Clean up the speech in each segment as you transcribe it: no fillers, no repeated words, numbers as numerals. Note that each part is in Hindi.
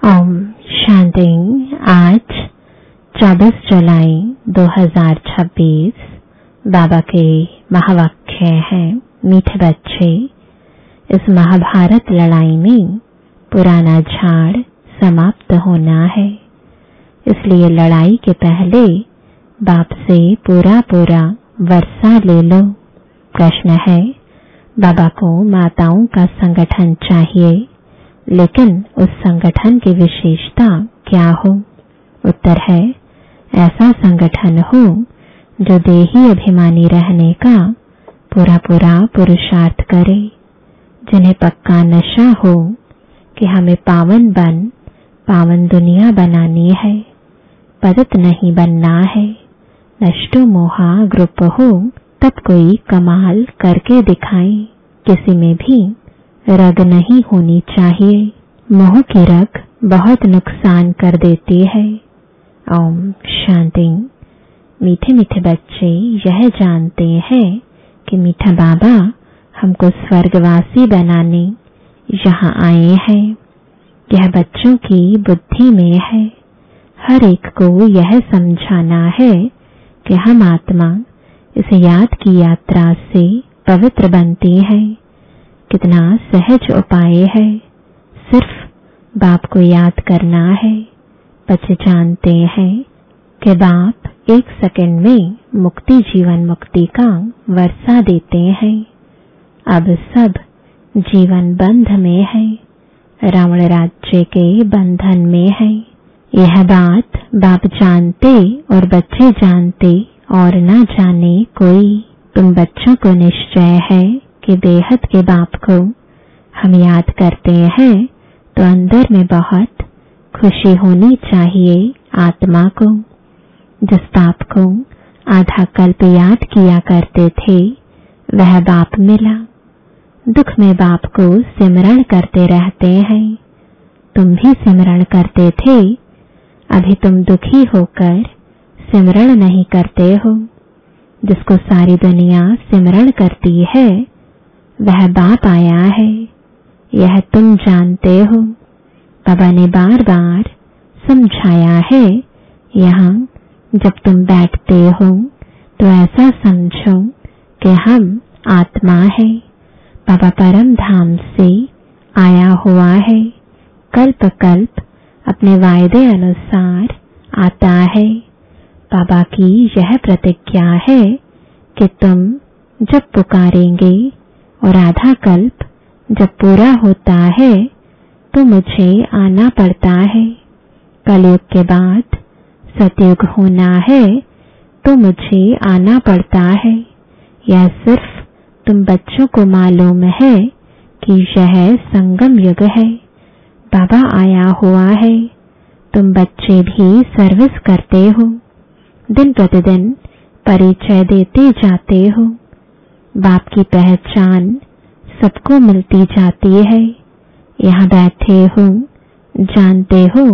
ओम शांति। आज 24 जुलाई 2026 बाबा के महावाक्य हैं। मीठे बच्चे, इस महाभारत लड़ाई में पुराना झाड़ समाप्त होना है, इसलिए लड़ाई के पहले बाप से पूरा वर्षा ले लो। प्रश्न है, बाबा को माताओं का संगठन चाहिए, लेकिन उस संगठन की विशेषता क्या हो? उत्तर है, ऐसा संगठन हो जो देही अभिमानी रहने का पूरा पुरुषार्थ करे, जिन्हें पक्का नशा हो कि हमें पावन दुनिया बनानी है, पतित नहीं बनना है। नष्टो मोहा ग्रुप हो तब कोई कमाल करके दिखाए, किसी में भी रग नहीं होनी चाहिए। मोह की रग बहुत नुकसान कर देती है। ओम शांति। मीठे मीठे बच्चे यह जानते हैं कि मीठा बाबा हमको स्वर्गवासी बनाने यहाँ आए हैं। यह बच्चों की बुद्धि में है। हर एक को यह समझाना है कि हम आत्मा इस याद की यात्रा से पवित्र बनती है। कितना सहज उपाय है, सिर्फ बाप को याद करना है। बच्चे जानते हैं कि बाप 1 सेकंड में मुक्ति जीवन मुक्ति का वर्षा देते हैं। अब सब जीवन बंध में है, रावण राज्य के बंधन में है। यह बात बाप जानते और बच्चे जानते और न जाने कोई। तुम बच्चों को निश्चय है कि बेहद के बाप को हम याद करते हैं तो अंदर में बहुत खुशी होनी चाहिए। आत्मा को, जिस बाप को आधा कल्प याद किया करते थे, वह बाप मिला। दुख में बाप को सिमरण करते रहते हैं। तुम भी सिमरण करते थे, अभी तुम दुखी होकर सिमरण नहीं करते हो। जिसको सारी दुनिया सिमरण करती है, वह बाप आया है, यह तुम जानते हो। बाबा ने बार बार समझाया है। यहाँ जब तुम बैठते हो तो ऐसा समझो कि हम आत्मा है। बाबा परम धाम से आया हुआ है, कल्प कल्प अपने वायदे अनुसार आता है। बाबा की यह प्रतिज्ञा है कि तुम जब पुकारेंगे और आधा कल्प जब पूरा होता है तो मुझे आना पड़ता है। कलयुग के बाद सतयुग होना है तो मुझे आना पड़ता है। यह सिर्फ तुम बच्चों को मालूम है कि यह संगम युग है। बाबा आया हुआ है, तुम बच्चे भी सर्विस करते हो, दिन प्रतिदिन परिचय देते जाते हो। बाप की पहचान सबको मिलती जाती है। यहाँ बैठे हो, जानते हो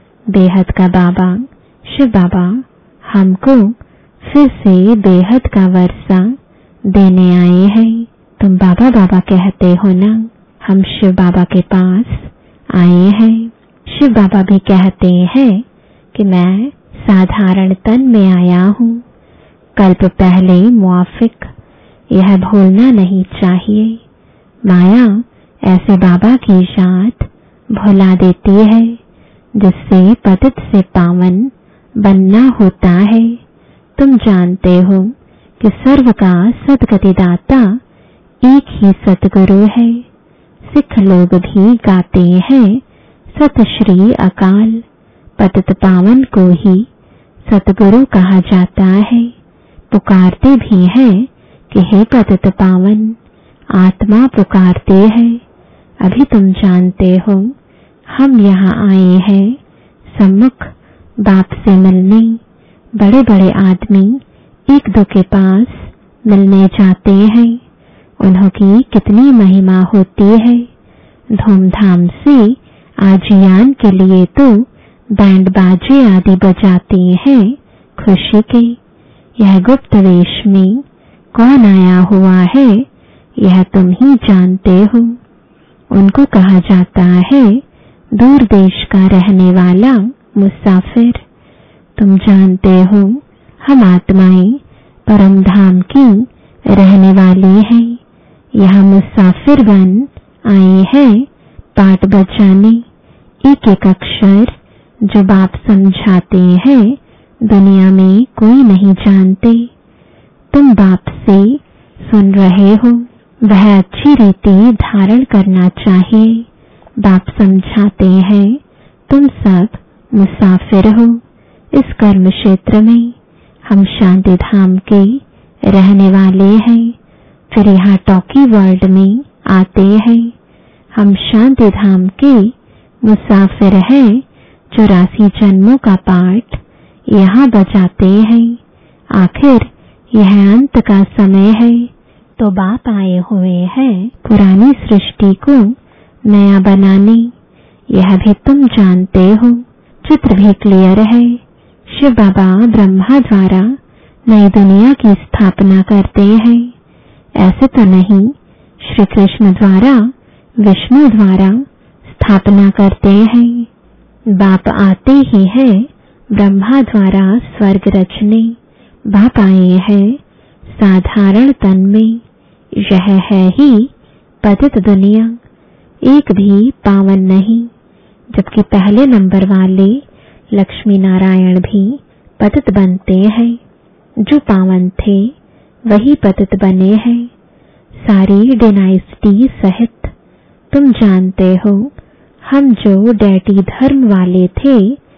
बेहद का बाबा शिव बाबा हमको फिर से बेहद का वर्षा देने आए हैं। तुम बाबा बाबा कहते हो ना, हम शिव बाबा के पास आए हैं। शिव बाबा भी कहते हैं कि मैं साधारण तन में आया हूँ, कल्प पहले मुआफिक। यह भूलना नहीं चाहिए। माया ऐसे बाबा की याद भुला देती है, जिससे पतित से पावन बनना होता है। तुम जानते हो कि सर्व का सद्गतिदाता एक ही सतगुरु है। सिख लोग भी गाते हैं सत श्री अकाल। पतित पावन को ही सतगुरु कहा जाता है। पुकारते भी हैं कि हे पतित पावन, आत्मा पुकारते हैं। अभी तुम जानते हो हम यहाँ आए हैं सम्मुख बाप से मिलने। बड़े बड़े आदमी एक दो के पास मिलने जाते हैं, उन्हों की कितनी महिमा होती है। धूमधाम से आजियान के लिए तो बैंड बाजे आदि बजाते हैं खुशी के। यह गुप्त वेश में कौन आया हुआ है, यह तुम ही जानते हो। उनको कहा जाता है दूर देश का रहने वाला मुसाफिर, तुम जानते हो हम आत्माएं परम धाम की रहने वाली हैं। यहाँ मुसाफिर बन आए हैं पाठ बचाने। एक एक अक्षर जो बाप समझाते हैं दुनिया में कोई नहीं जानते। तुम बाप से सुन रहे हो, वह अच्छी रीति धारण करना चाहिए। बाप समझाते हैं तुम सब मुसाफिर हो इस कर्म क्षेत्र में। हम शांति धाम के रहने वाले हैं, फिर यहाँ टॉकी वर्ल्ड में आते हैं। हम शांति धाम के मुसाफिर हैं, 84 जन्मों का पाठ यहाँ बजाते हैं। आखिर यह अंत का समय है, तो बाप आए हुए हैं पुरानी सृष्टि को नया बनाने। यह भी तुम जानते हो, चित्र भी क्लियर है। शिव बाबा ब्रह्मा द्वारा नई दुनिया की स्थापना करते हैं, ऐसे तो नहीं श्री कृष्ण द्वारा विष्णु द्वारा स्थापना करते हैं। बाप आते ही है ब्रह्मा द्वारा स्वर्ग रचने। बाप आए हैं साधारण तन में। यह है ही पतित दुनिया, एक भी पावन नहीं। जबकि पहले नंबर वाले लक्ष्मी नारायण भी पतित बनते हैं। जो पावन थे वही पतित बने हैं, सारी डायनेस्टी सहित। तुम जानते हो हम जो डैटी धर्म वाले थे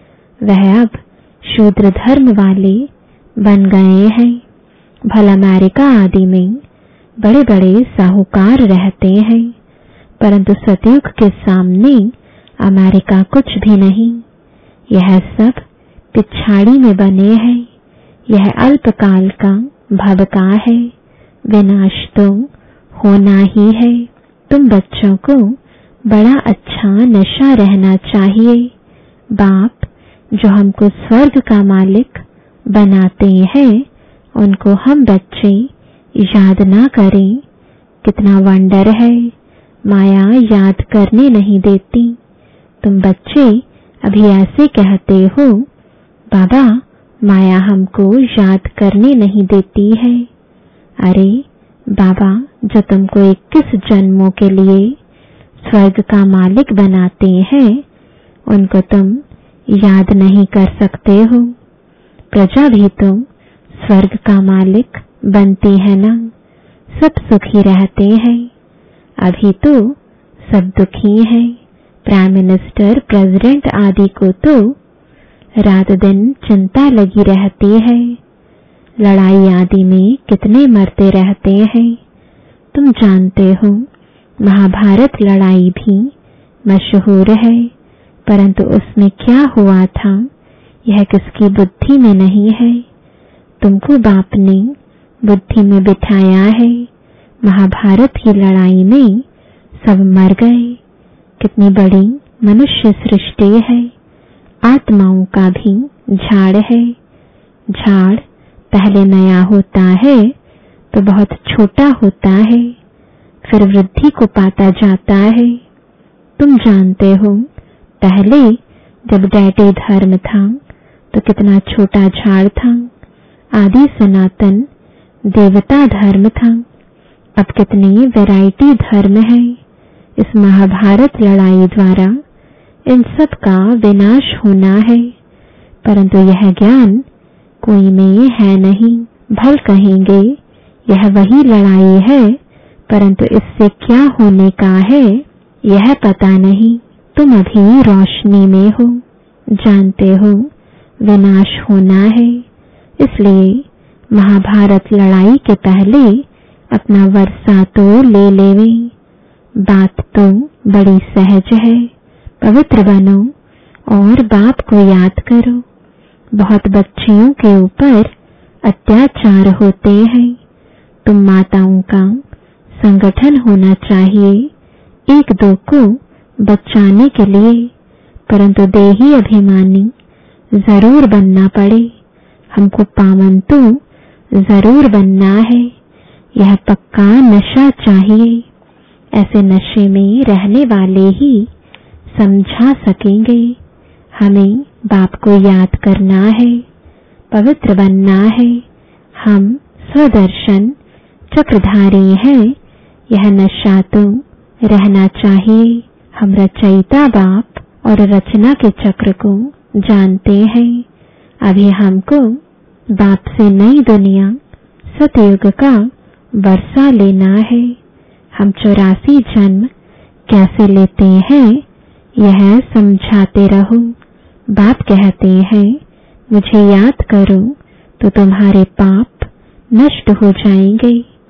वह अब शूद्र धर्म वाले बन गए हैं। भला अमेरिका आदि में बड़े बड़े साहूकार रहते हैं, परंतु सतयुग के सामने अमेरिका कुछ भी नहीं। यह सब पिछाड़ी में बने हैं। यह अल्पकाल का भव का है, विनाश तो होना ही है। तुम बच्चों को बड़ा अच्छा नशा रहना चाहिए। बाप जो हमको स्वर्ग का मालिक बनाते हैं उनको हम बच्चे याद ना करें। कितना वंडर है, माया याद करने नहीं देती। तुम बच्चे अभी ऐसे कहते हो, बाबा माया हमको याद करने नहीं देती है। अरे बाबा जो तुमको 21 जन्मों के लिए स्वर्ग का मालिक बनाते हैं उनको तुम याद नहीं कर सकते हो। प्रजा भी तो स्वर्ग का मालिक बनती है ना। सब सुखी रहते हैं। अभी तो सब दुखी हैं। प्राइम मिनिस्टर, प्रेसिडेंट आदि को तो रात दिन चिंता लगी रहती है। लड़ाई आदि में कितने मरते रहते हैं। तुम जानते हो महाभारत लड़ाई भी मशहूर है, परंतु उसमें क्या हुआ था यह किसकी बुद्धि में नहीं है। तुमको बाप ने बुद्धि में बिठाया है। महाभारत की लड़ाई में सब मर गए। कितनी बड़ी मनुष्य सृष्टि है। आत्माओं का भी झाड़ है। झाड़ पहले नया होता है तो बहुत छोटा होता है, फिर वृद्धि को पाता जाता है। तुम जानते हो पहले जब डैटी धर्म था तो कितना छोटा झाड़ था। आदि सनातन देवता धर्म था। अब कितनी वैरायटी धर्म है। इस महाभारत लड़ाई द्वारा इन सब का विनाश होना है, परंतु यह ज्ञान कोई में है नहीं। भल कहेंगे यह वही लड़ाई है, परंतु इससे क्या होने का है यह पता नहीं। तुम अभी रोशनी में हो, जानते हो विनाश होना है। इसलिए महाभारत लड़ाई के पहले अपना वर्षा तो ले लेवे। बात तो बड़ी सहज है। पवित्र बनो और बाप को याद करो। बहुत बच्चियों के ऊपर अत्याचार होते हैं। तुम माताओं का संगठन होना चाहिए एक दो को बचाने के लिए, परंतु देही अभिमानी जरूर बनना पड़े। हमको पावन तो जरूर बनना है। यह पक्का नशा चाहिए। ऐसे नशे में रहने वाले ही समझा सकेंगे। हमें बाप को याद करना है, पवित्र बनना है। हम स्वदर्शन चक्रधारी हैं। यह नशा तो रहना चाहिए। हम रचयिता बाप और रचना के चक्र को जानते हैं। अभी हमको बाप से नई दुनिया सतयुग का वर्षा लेना है। हम 84 जन्म कैसे लेते हैं यह समझाते रहो। बाप कहते हैं मुझे याद करो तो तुम्हारे पाप नष्ट हो जाएंगे।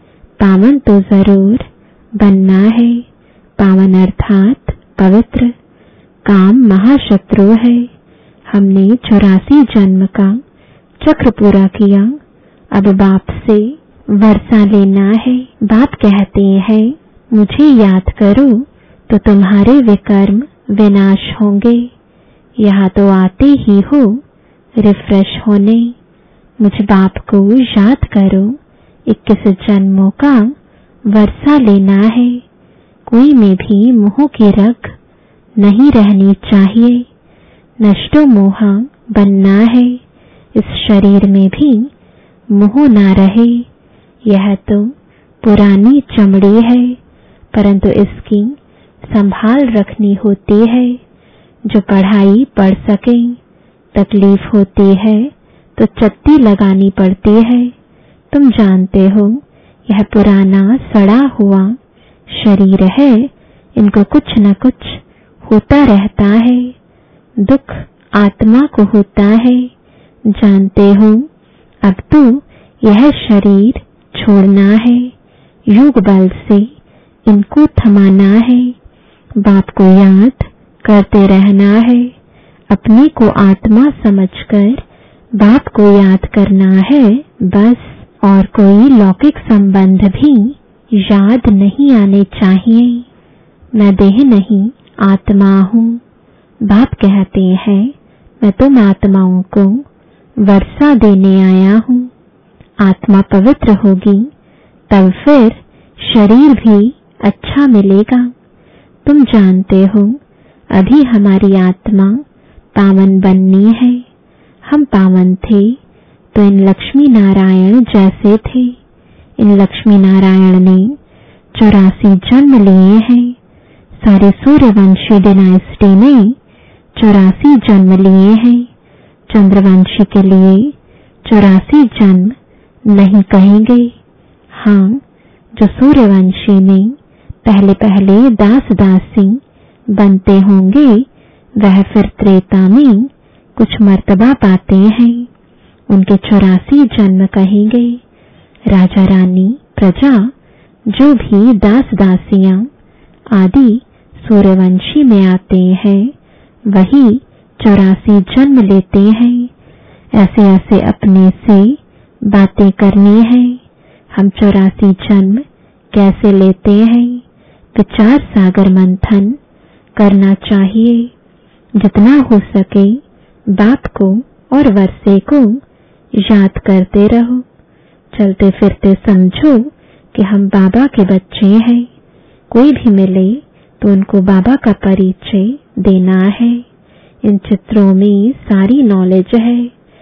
पावन तो जरूर बनना है। पावन अर्थात पवित्र। काम महाशत्रु है। हमने 84 जन्म का चक्र पूरा किया। अब बाप से वर्षा लेना है। बाप कहते हैं मुझे याद करो तो तुम्हारे विकर्म विनाश होंगे। यहाँ तो आते ही हो रिफ्रेश होने। मुझ बाप को याद करो। 21 जन्मों का वर्षा लेना है। कोई में भी मोह की रग नहीं रहनी चाहिए। नष्टो मोह बनना है। इस शरीर में भी मोह ना रहे। यह तो पुरानी चमड़ी है, परंतु इसकी संभाल रखनी होती है। जो पढ़ाई पढ़ सके, तकलीफ होती है तो चत्ती लगानी पड़ती है। तुम जानते हो यह पुराना सड़ा हुआ शरीर है। इनको कुछ न कुछ होता रहता है। दुख आत्मा को होता है। जानते हो अब तो यह शरीर छोड़ना है। योग बल से इनको थमाना है। बाप को याद करते रहना है। अपने को आत्मा समझकर बाप को याद करना है बस। और कोई लौकिक संबंध भी याद नहीं आने चाहिए। मैं देह नहीं आत्मा हूँ। बाप कहते हैं मैं तुम आत्माओं को वर्षा देने आया हूँ। आत्मा पवित्र होगी तब फिर शरीर भी अच्छा मिलेगा। तुम जानते हो अभी हमारी आत्मा पावन बननी है। हम पावन थे तो इन लक्ष्मी नारायण जैसे थे। इन लक्ष्मी नारायण ने 84 जन्म लिए हैं। सारे सूर्यवंशी डिनाइस्टी ने 84 जन्म लिए हैं। चंद्रवंशी के लिए 84 जन्म नहीं कहेंगे। हाँ, जो सूर्यवंशी में पहले पहले दास दासी बनते होंगे वह फिर त्रेता में कुछ मर्तबा पाते हैं। उनके 84 जन्म कहेंगे। राजा रानी प्रजा जो भी दास दासियां आदि सूर्यवंशी में आते हैं वही 84 जन्म लेते हैं। ऐसे ऐसे अपने से बातें करनी है। हम 84 जन्म कैसे लेते हैं विचार सागर मंथन करना चाहिए। जितना हो सके बाप को और वर्षे को याद करते रहो। चलते फिरते समझो कि हम बाबा के बच्चे हैं। कोई भी मिले तो उनको बाबा का परिचय देना है। इन चित्रों में सारी नॉलेज है।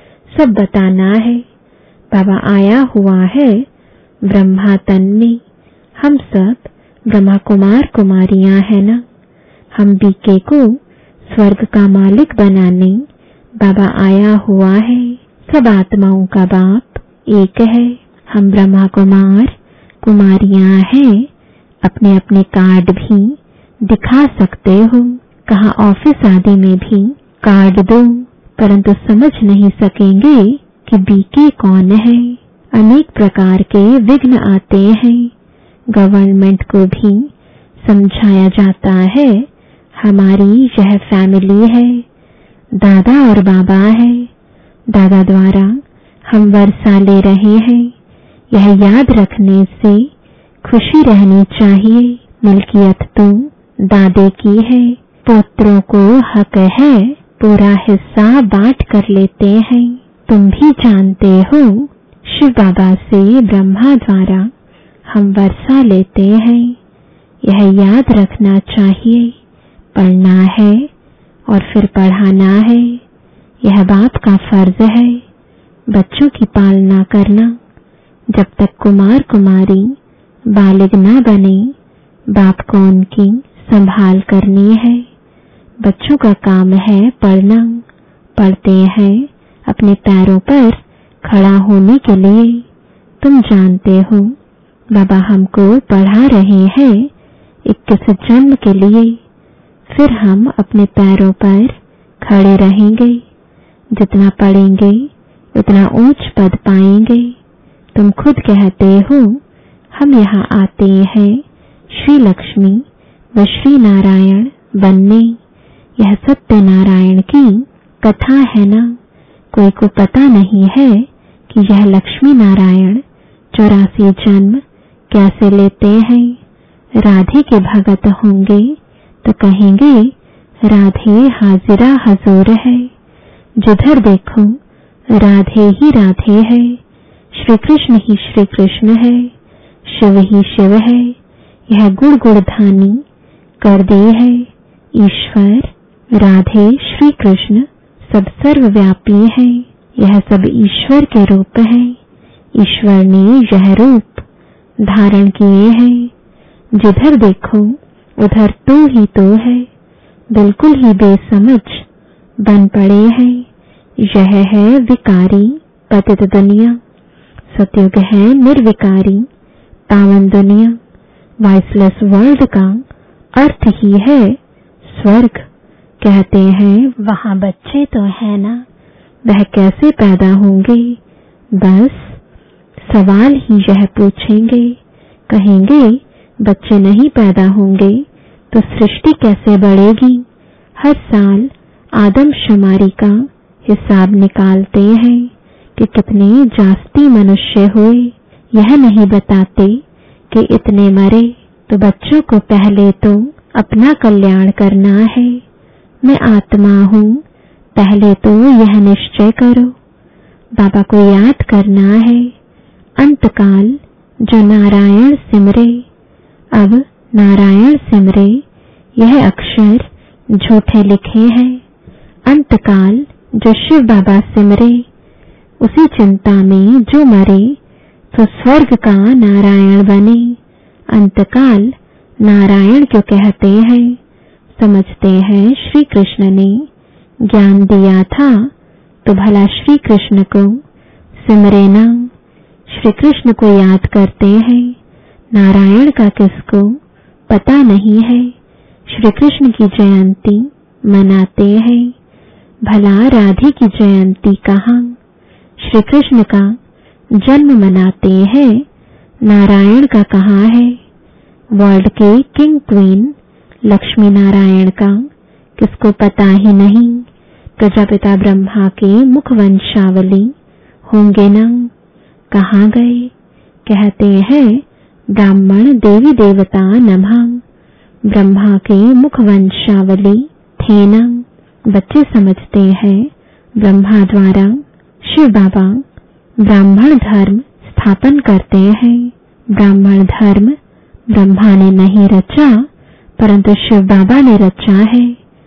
सब बताना है। बाबा आया हुआ है ब्रह्मा तन में। हम सब ब्रह्मा कुमार कुमारियां हैं ना। हम बीके को स्वर्ग का मालिक बनाने बाबा आया हुआ है। सब आत्माओं का बाप एक है। हम ब्रह्मा कुमार कुमारियां हैं। अपने अपने कार्ड भी दिखा सकते हो। कहाँ ऑफिस आदि में भी कार्ड दो, परंतु समझ नहीं सकेंगे कि बीके कौन है। अनेक प्रकार के विघ्न आते हैं। गवर्नमेंट को भी समझाया जाता है हमारी यह फैमिली है। दादा और बाबा है। दादा द्वारा हम वर्षा ले रहे हैं। यह याद रखने से खुशी रहनी चाहिए। मिल्कियत तो दादे की है। पुत्रों को हक है पूरा हिस्सा बांट कर लेते हैं। तुम भी जानते हो शिव बाबा से ब्रह्मा द्वारा हम वर्षा लेते हैं। यह याद रखना चाहिए। पढ़ना है और फिर पढ़ाना है। यह बाप का फर्ज है बच्चों की पालना करना। जब तक कुमार कुमारी बालिग न बने, बाप को उनकी संभाल करनी है। बच्चों का काम है पढ़ना। पढ़ते हैं अपने पैरों पर खड़ा होने के लिए। तुम जानते हो बाबा हमको पढ़ा रहे हैं 21 जन्म के लिए। फिर हम अपने पैरों पर खड़े रहेंगे। जितना पढ़ेंगे उतना ऊंच पद पाएंगे। तुम खुद कहते हो हम यहाँ आते हैं श्री लक्ष्मी व श्री नारायण बनने। यह सत्य नारायण की कथा है ना। कोई को पता नहीं है कि यह लक्ष्मी नारायण 84 जन्म कैसे लेते हैं। राधे के भगत होंगे तो कहेंगे राधे हाजिरा हजूर है। जिधर देखो राधे ही राधे है। श्री कृष्ण ही श्री कृष्ण है। शिव ही शिव है। यह गुण गुणधानी कर दी है। ईश्वर राधे श्री कृष्ण सब सर्वव्यापी है। यह सब ईश्वर के रूप है। ईश्वर ने यह रूप धारण किए हैं। जिधर देखो उधर तू ही तो है। बिल्कुल ही बेसमझ बन पड़े हैं। यह है विकारी पतित दुनिया। सतयुग है निर्विकारी पावन दुनिया। वाइसलेस वर्ल्ड का अर्थ ही है स्वर्ग। कहते हैं वहाँ बच्चे तो है ना, वह कैसे पैदा होंगे। बस सवाल ही यह पूछेंगे। कहेंगे बच्चे नहीं पैदा होंगे तो सृष्टि कैसे बढ़ेगी। हर साल आदमशुमारी का हिसाब निकालते हैं कि कितने जास्ती मनुष्य हुए। यह नहीं बताते कि इतने मरे। तो बच्चों को पहले तो अपना कल्याण करना है। मैं आत्मा हूँ, पहले तो यह निश्चय करो। बाबा को याद करना है। अंतकाल जो नारायण सिमरे। अब नारायण सिमरे यह अक्षर झूठे लिखे हैं। अंतकाल जो शिव बाबा सिमरे, उसी चिंता में जो मरे तो स्वर्ग का नारायण बने। अंतकाल नारायण क्यों कहते हैं। समझते हैं श्री कृष्ण ने ज्ञान दिया था तो भला श्री कृष्ण को सिमरे ना। श्री कृष्ण को याद करते हैं, नारायण का किसको पता नहीं है। श्री कृष्ण की जयंती मनाते हैं, भला राधे की जयंती कहाँ। श्री कृष्ण का जन्म मनाते हैं, नारायण का कहाँ है। वर्ल्ड के किंग क्वीन लक्ष्मी नारायण का किसको पता ही नहीं। प्रजापिता ब्रह्मा के मुख वंशावली होंगे ना। कहाँ गए। कहते हैं ब्राह्मण देवी देवता नमः। ब्रह्मा के मुख वंशावली थे ना। बच्चे समझते हैं ब्रह्मा द्वारा शिव बाबा ब्राह्मण धर्म स्थापन करते हैं। ब्राह्मण धर्म ब्रह्मा ने नहीं रचा परंतु शिव बाबा ने रचा है।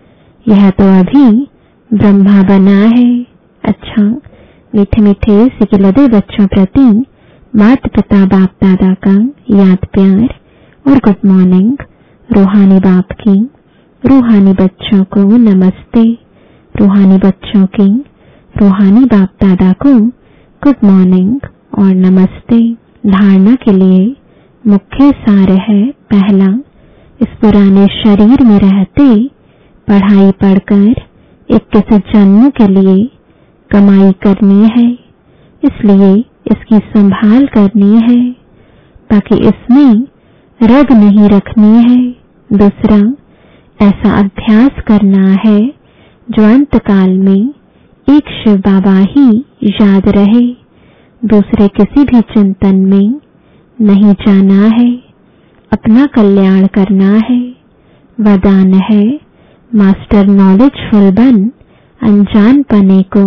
यह तो अभी ब्रह्मा बना है। अच्छा, मीठे मीठे सिकिलदे बच्चों प्रति माता पिता बाप दादा का याद प्यार और गुड मॉर्निंग। रूहानी बाप की रूहानी बच्चों को नमस्ते। रूहानी बच्चों की रूहानी बाप दादा को गुड मॉर्निंग और नमस्ते। धारणा के लिए मुख्य सार है पहला, इस पुराने शरीर में रहते पढ़ाई पढ़कर 21 जन्मों के लिए कमाई करनी है। इसलिए इसकी संभाल करनी है ताकि इसमें रग नहीं रखनी है। दूसरा, ऐसा अभ्यास करना है जो अंतकाल में एक शिव बाबा ही याद रहे, दूसरे किसी भी चिंतन में नहीं जाना है। अपना कल्याण करना है। वरदान है मास्टर नॉलेजफुल बन अनजान पने को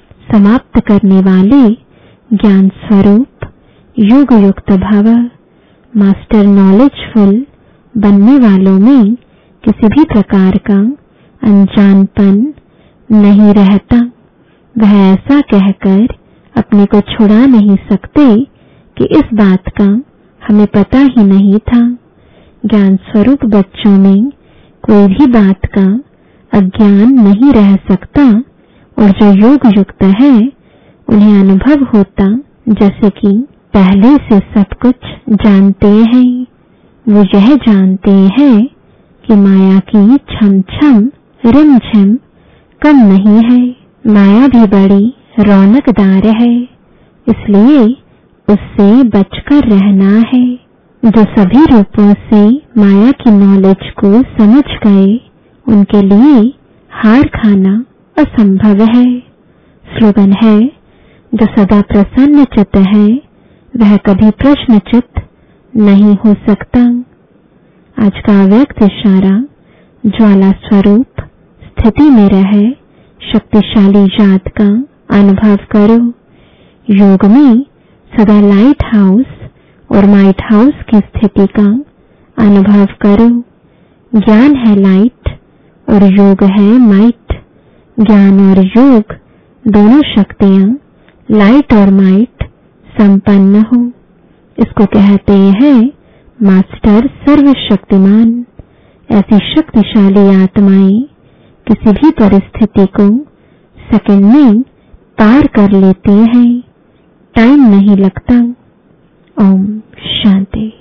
समाप्त करने वाले ज्ञान स्वरूप युग युक्त भव। मास्टर नॉलेजफुल बनने वालों में किसी भी प्रकार का अनजानपन नहीं रहता। वह ऐसा कहकर अपने को छुड़ा नहीं सकते कि इस बात का हमें पता ही नहीं था। ज्ञान स्वरूप बच्चों में कोई भी बात का अज्ञान नहीं रह सकता और जो योग युक्त है उन्हें अनुभव होता जैसे कि पहले से सब कुछ जानते हैं। वो यह जानते हैं कि माया की छम छम रिमझिम कम नहीं है। माया भी बड़ी रौनकदार है, इसलिए उससे बचकर रहना है। जो सभी रूपों से माया की नॉलेज को समझ गए उनके लिए हार खाना असंभव है। स्लोगन है, जो सदा प्रसन्न चित्त है वह कभी प्रश्न चित्त नहीं हो सकता। आज का अव्यक्त इशारा, ज्वाला स्वरूप स्थिति में रहे शक्तिशाली जात का अनुभव करो। योग में सदा लाइट हाउस और माइट हाउस की स्थिति का अनुभव करो। ज्ञान है लाइट और योग है माइट। ज्ञान और योग दोनों शक्तियां लाइट और माइट संपन्न हो। इसको कहते हैं मास्टर सर्वशक्तिमान। ऐसी शक्तिशाली आत्माएं किसी भी परिस्थिति को सेकंड में पार कर लेती हैं। टाइम नहीं लगता। ओम शांति।